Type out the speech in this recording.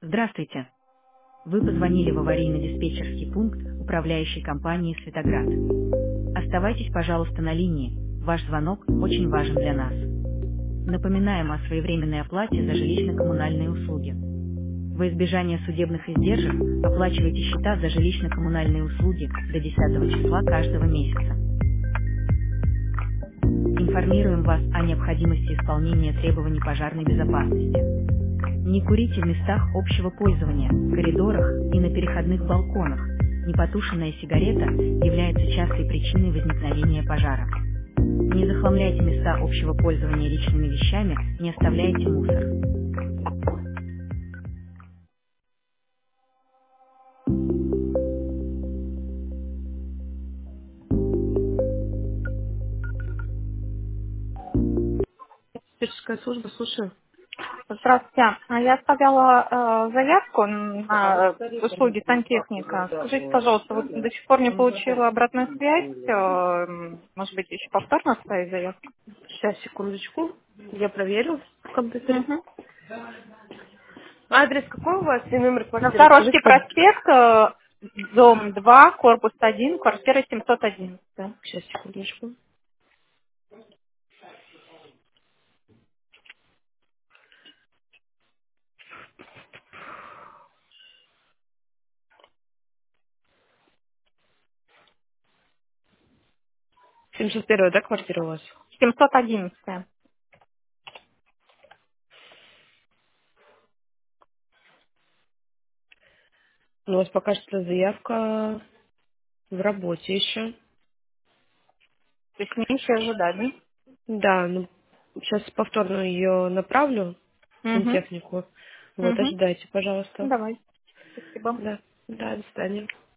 Здравствуйте. Вы позвонили в аварийно-диспетчерский пункт управляющей компании «Светоград». Оставайтесь, пожалуйста, на линии. Ваш звонок очень важен для нас. Напоминаем о своевременной оплате за жилищно-коммунальные услуги. Во избежание судебных издержек оплачивайте счета за жилищно-коммунальные услуги до 10 числа каждого месяца. Информируем вас о необходимости исполнения требований пожарной безопасности. Не курите в местах общего пользования, коридорах и на переходных балконах. Непотушенная сигарета является частой причиной возникновения пожара. Не захламляйте места общего пользования личными вещами, не оставляйте мусор. Диспетчерская служба, слушаю. Здравствуйте. Я оставляла заявку на услуги сантехника. Скажите, пожалуйста, вот до сих пор не получила обратную связь. Может быть, еще повторно оставить заявку? Сейчас, секундочку. Я проверю в компьютере. Мгм. Адрес какой у вас и номер На квартиры? Сторожский Скажите, пожалуйста. проспект, дом 2, корпус 1, квартира 711. Сейчас, секундочку. 71, да, квартира у вас? 711. У вас пока что заявка в работе еще. То есть мне еще ожидать, да? Да, ну, сейчас повторно ее направлю, Угу. сантехнику. Вот, Угу. ожидайте, пожалуйста. Давай. Спасибо. Да, да, до свидания.